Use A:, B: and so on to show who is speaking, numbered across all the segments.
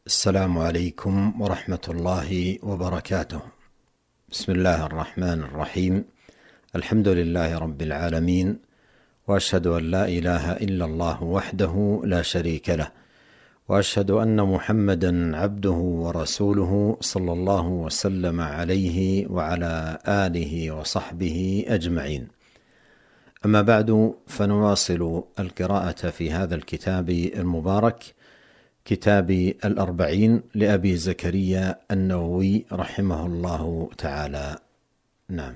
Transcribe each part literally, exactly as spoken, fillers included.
A: السلام عليكم ورحمة الله وبركاته. بسم الله الرحمن الرحيم. الحمد لله رب العالمين، وأشهد أن لا إله إلا الله وحده لا شريك له، وأشهد أن محمدا عبده ورسوله صلى الله وسلم عليه وعلى آله وصحبه أجمعين. أما بعد، فنواصل القراءة في هذا الكتاب المبارك، كتاب الأربعين لأبي زكريا النووي رحمه الله تعالى. نعم.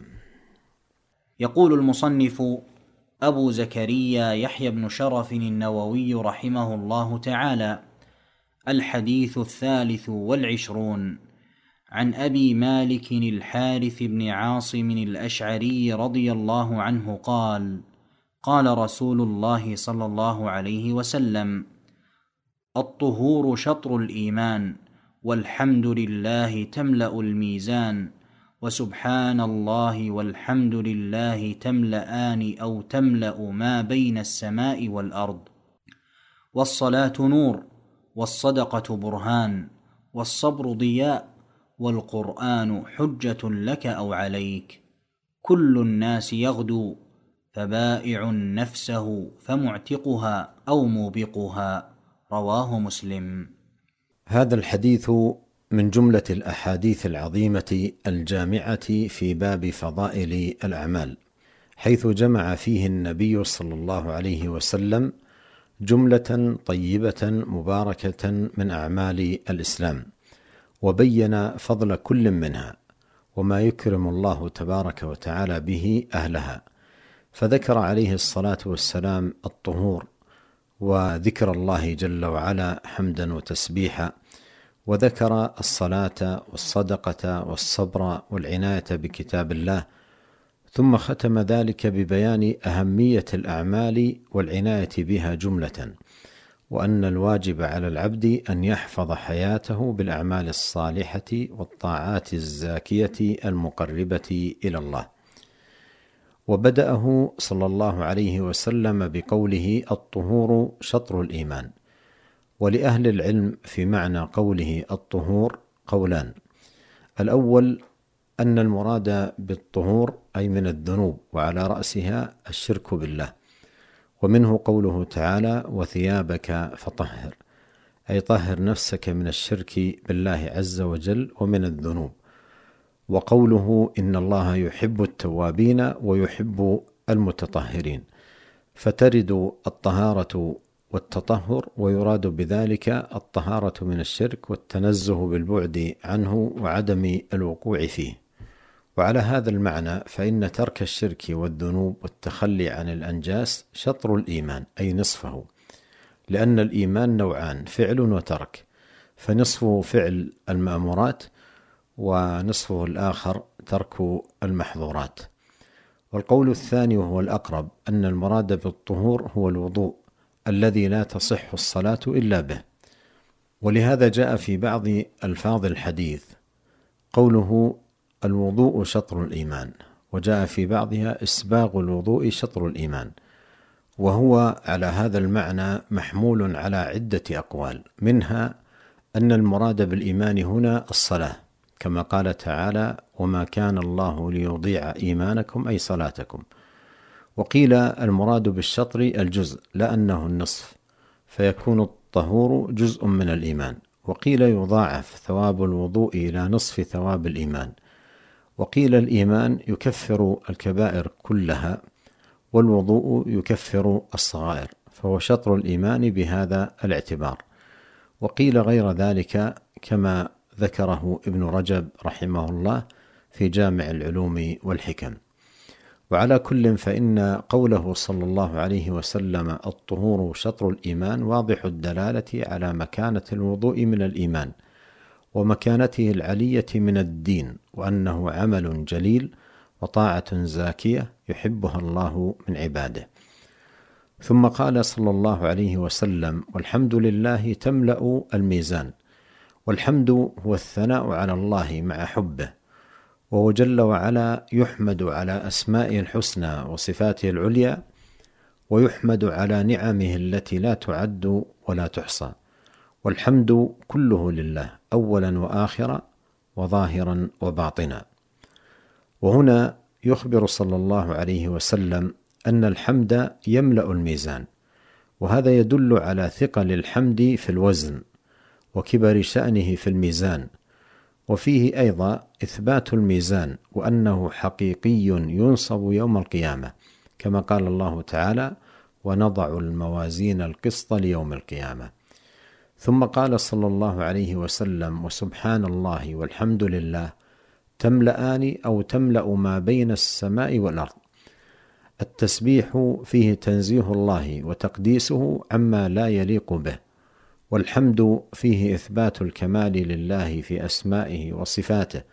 B: يقول المصنف أبو زكريا يحيى بن شرف النووي رحمه الله تعالى: الحديث الثالث والعشرون، عن أبي مالك الحارث بن عاصم الأشعري رضي الله عنه قال: قال رسول الله صلى الله عليه وسلم: الطهور شطر الإيمان، والحمد لله تملأ الميزان، وسبحان الله والحمد لله تملأان أو تملأ ما بين السماء والأرض، والصلاة نور، والصدقة برهان، والصبر ضياء، والقرآن حجة لك أو عليك، كل الناس يغدو، فبائع نفسه فمعتقها أو موبقها، رواه مسلم.
A: هذا الحديث من جملة الأحاديث العظيمة الجامعة في باب فضائل الأعمال، حيث جمع فيه النبي صلى الله عليه وسلم جملة طيبة مباركة من أعمال الإسلام، وبين فضل كل منها وما يكرم الله تبارك وتعالى به أهلها، فذكر عليه الصلاة والسلام الطهور وذكر الله جل وعلا حمدا وتسبيحا، وذكر الصلاة والصدقة والصبر والعناية بكتاب الله، ثم ختم ذلك ببيان أهمية الأعمال والعناية بها جملة، وأن الواجب على العبد أن يحفظ حياته بالأعمال الصالحة والطاعات الزاكية المقربة إلى الله. وبدأه صلى الله عليه وسلم بقوله: الطهور شطر الإيمان. ولأهل العلم في معنى قوله الطهور قولان: الأول أن المراد بالطهور أي من الذنوب، وعلى رأسها الشرك بالله، ومنه قوله تعالى: وثيابك فطهر، أي طهر نفسك من الشرك بالله عز وجل ومن الذنوب. وقوله: إن الله يحب التوابين ويحب المتطهرين، فترد الطهارة والتطهر، ويراد بذلك الطهارة من الشرك والتنزه بالبعد عنه وعدم الوقوع فيه. وعلى هذا المعنى فإن ترك الشرك والذنوب والتخلي عن الأنجاس شطر الإيمان، أي نصفه، لأن الإيمان نوعان: فعل وترك، فنصفه فعل المأمورات، ونصفه الآخر ترك المحظورات. والقول الثاني وهو الأقرب أن المراد بالطهور هو الوضوء الذي لا تصح الصلاة إلا به. ولهذا جاء في بعض ألفاظ الحديث قوله: الوضوء شطر الإيمان، وجاء في بعضها إسباغ الوضوء شطر الإيمان. وهو على هذا المعنى محمول على عدة أقوال، منها أن المراد بالإيمان هنا الصلاة، كما قال تعالى: وما كان الله ليضيع إيمانكم أي صلاتكم. وقيل المراد بالشطر الجزء، لأنه النصف، فيكون الطهور جزء من الإيمان. وقيل يضاعف ثواب الوضوء إلى نصف ثواب الإيمان. وقيل الإيمان يكفر الكبائر كلها، والوضوء يكفر الصغائر، فهو شطر الإيمان بهذا الاعتبار. وقيل غير ذلك كما ذكره ابن رجب رحمه الله في جامع العلوم والحكم. وعلى كل فإن قوله صلى الله عليه وسلم: الطهور شطر الإيمان، واضح الدلالة على مكانة الوضوء من الإيمان، ومكانته العلية من الدين، وأنه عمل جليل وطاعة زاكية يحبها الله من عباده. ثم قال صلى الله عليه وسلم: والحمد لله تملأ الميزان. والحمد هو الثناء على الله مع حبه، وهو جل وعلا يحمد على أسمائه الحسنى وصفاته العليا، ويحمد على نعمه التي لا تعد ولا تحصى، والحمد كله لله أولا وآخرا وظاهرا وباطنا. وهنا يخبر صلى الله عليه وسلم أن الحمد يملأ الميزان، وهذا يدل على ثقل الحمد في الوزن وكبر شأنه في الميزان. وفيه أيضا إثبات الميزان وأنه حقيقي ينصب يوم القيامة، كما قال الله تعالى: ونضع الموازين القسط ليوم القيامة. ثم قال صلى الله عليه وسلم: وسبحان الله والحمد لله تملأان أو تملأ ما بين السماء والأرض. التسبيح فيه تنزيه الله وتقديسه عما لا يليق به، والحمد فيه إثبات الكمال لله في أسمائه وصفاته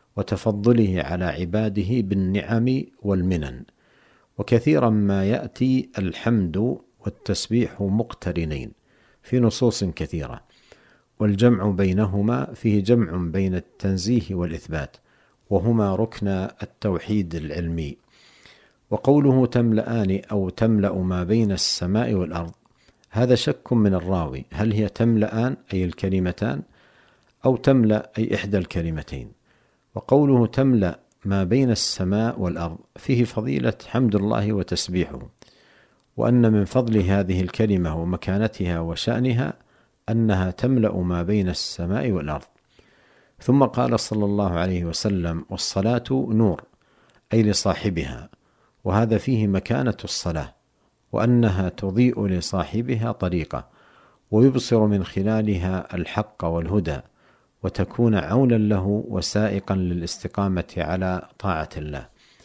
A: وتفضله على عباده بالنعم والمنن. وكثيرا ما يأتي الحمد والتسبيح مقترنين في نصوص كثيرة، والجمع بينهما فيه جمع بين التنزيه والإثبات، وهما ركن التوحيد العلمي. وقوله تملأان أو تملأ ما بين السماء والأرض، هذا شك من الراوي، هل هي تملأان أي الكلمتان أو تملأ أي إحدى الكلمتين؟ وقوله تملأ ما بين السماء والأرض فيه فضيلة حمد الله وتسبيحه، وأن من فضل هذه الكلمة ومكانتها وشأنها أنها تملأ ما بين السماء والأرض. ثم قال صلى الله عليه وسلم: والصلاة نور، أي لصاحبها، وهذا فيه مكانة الصلاة، وأنها تضيء لصاحبها طريقة، ويبصر من خلالها الحق والهدى، وتكون عونا له وسائقا للاستقامة على طاعة الله.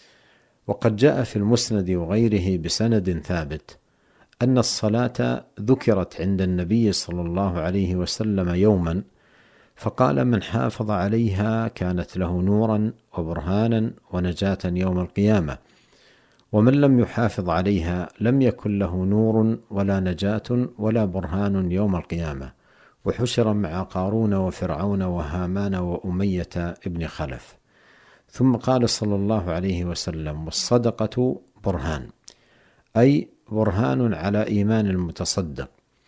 A: وقد جاء في المسند وغيره بسند ثابت أن الصلاة ذكرت عند النبي صلى الله عليه وسلم يوما، فقال: من حافظ عليها كانت له نورا وبرهانا ونجاة يوم القيامة، ومن لم يحافظ عليها لم يكن له نور ولا نجاة ولا برهان يوم القيامة، وحشر مع قارون وفرعون وهامان وأمية ابن خلف. ثم قال صلى الله عليه وسلم: والصدقة برهان، أي برهان على إيمان المتصدق،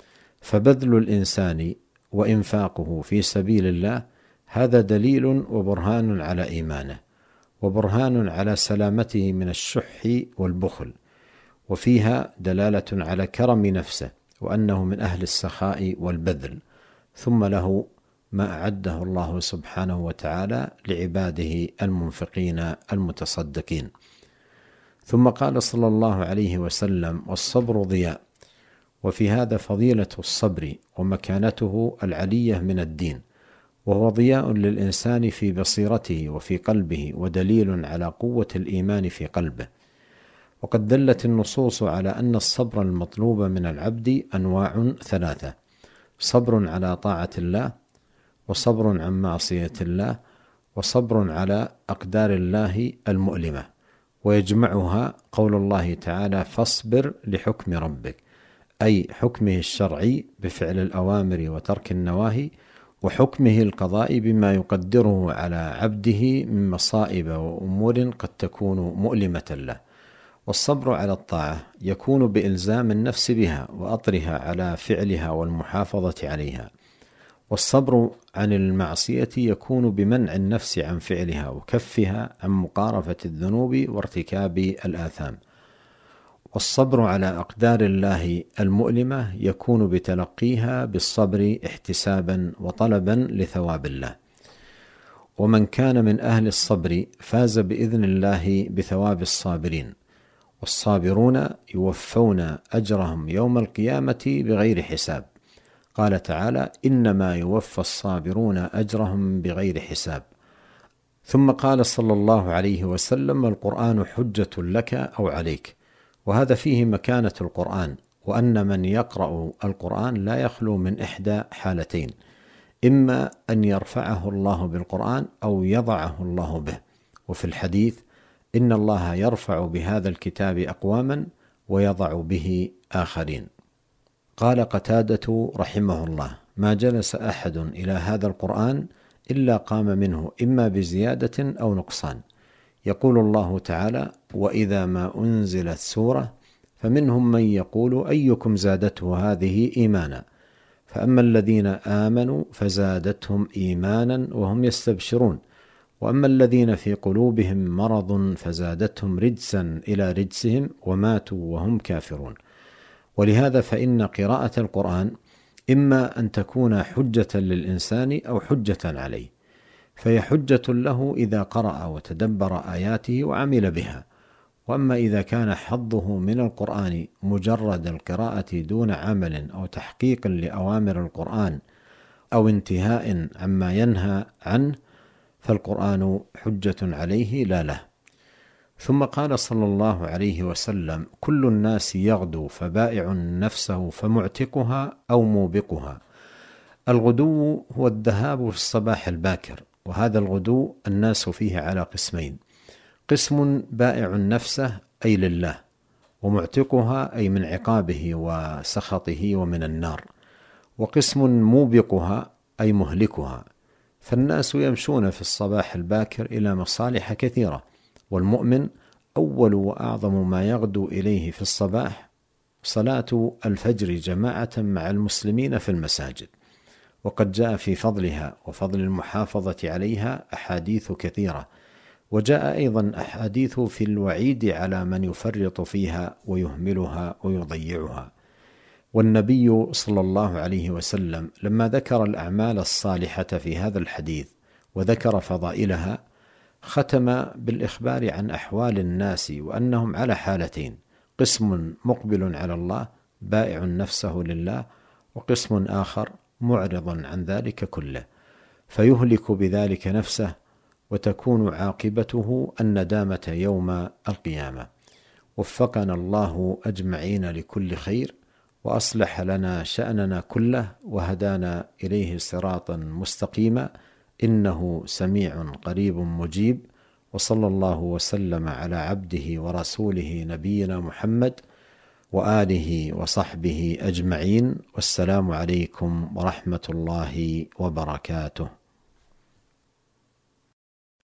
A: فبذل الإنسان وإنفاقه في سبيل الله هذا دليل وبرهان على إيمانه، وبرهان على سلامته من الشح والبخل، وفيها دلالة على كرم نفسه وأنه من أهل السخاء والبذل، ثم له ما أعده الله سبحانه وتعالى لعباده المنفقين المتصدقين. ثم قال صلى الله عليه وسلم: والصبر ضياء، وفي هذا فضيلة الصبر ومكانته العلية من الدين، وهو ضياء للإنسان في بصيرته وفي قلبه، ودليل على قوة الإيمان في قلبه. وقد دلت النصوص على أن الصبر المطلوب من العبد أنواع ثلاثة: صبر على طاعة الله، وصبر عن معصية الله، وصبر على أقدار الله المؤلمة. ويجمعها قول الله تعالى: فاصبر لحكم ربك، أي حكمه الشرعي بفعل الأوامر وترك النواهي، وحكمه القضاء بما يقدره على عبده من مصائب وأمور قد تكون مؤلمة له. والصبر على الطاعة يكون بإلزام النفس بها وأطرها على فعلها والمحافظة عليها، والصبر عن المعصية يكون بمنع النفس عن فعلها وكفها عن مقارفة الذنوب وارتكاب الآثام. والصبر على أقدار الله المؤلمة يكون بتلقيها بالصبر احتسابا وطلبا لثواب الله. ومن كان من أهل الصبر فاز بإذن الله بثواب الصابرين، والصابرون يوفون أجرهم يوم القيامة بغير حساب. قال تعالى: إنما يوفى الصابرون أجرهم بغير حساب. ثم قال صلى الله عليه وسلم: القرآن حجة لك أو عليك، وهذا فيه مكانة القرآن، وأن من يقرأ القرآن لا يخلو من إحدى حالتين: إما أن يرفعه الله بالقرآن أو يضعه الله به. وفي الحديث: إن الله يرفع بهذا الكتاب أقواما ويضع به آخرين. قال قتادة رحمه الله: ما جلس أحد إلى هذا القرآن إلا قام منه إما بزيادة أو نقصان. يقول الله تعالى: وإذا ما أنزلت سورة فمنهم من يقول أيكم زادته هذه إيمانا، فأما الذين آمنوا فزادتهم إيمانا وهم يستبشرون، وأما الذين في قلوبهم مرض فزادتهم رجسا إلى رجسهم وماتوا وهم كافرون. ولهذا فإن قراءة القرآن إما أن تكون حجة للإنسان أو حجة عليه، فهي حجة له إذا قرأ وتدبر آياته وعمل بها. وأما إذا كان حظه من القرآن مجرد القراءة دون عمل أو تحقيق لأوامر القرآن أو انتهاء عما ينهى عنه، فالقرآن حجة عليه لا له. ثم قال صلى الله عليه وسلم: كل الناس يغدو فبائع نفسه فمعتقها أو موبقها. الغدو هو الذهاب في الصباح الباكر، وهذا الغدو الناس فيه على قسمين: قسم بائع نفسه أي لله، ومعتقها أي من عقابه وسخطه ومن النار، وقسم موبقها أي مهلكها. فالناس يمشون في الصباح الباكر إلى مصالح كثيرة، والمؤمن أول وأعظم ما يغدو إليه في الصباح صلاة الفجر جماعة مع المسلمين في المساجد، وقد جاء في فضلها وفضل المحافظة عليها أحاديث كثيرة، وجاء أيضا أحاديث في الوعيد على من يفرط فيها ويهملها ويضيعها. والنبي صلى الله عليه وسلم لما ذكر الأعمال الصالحة في هذا الحديث وذكر فضائلها، ختم بالإخبار عن أحوال الناس وأنهم على حالتين: قسم مقبل على الله بائع نفسه لله، وقسم آخر معرض عن ذلك كله، فيهلك بذلك نفسه، وتكون عاقبته الندامة يوم القيامة. وفقنا الله أجمعين لكل خير، وأصلح لنا شأننا كله، وهدانا إليه صراطا مستقيما، إنه سميع قريب مجيب. وصلى الله وسلم على عبده ورسوله نبينا محمد وآله وصحبه أجمعين، والسلام عليكم ورحمة الله وبركاته.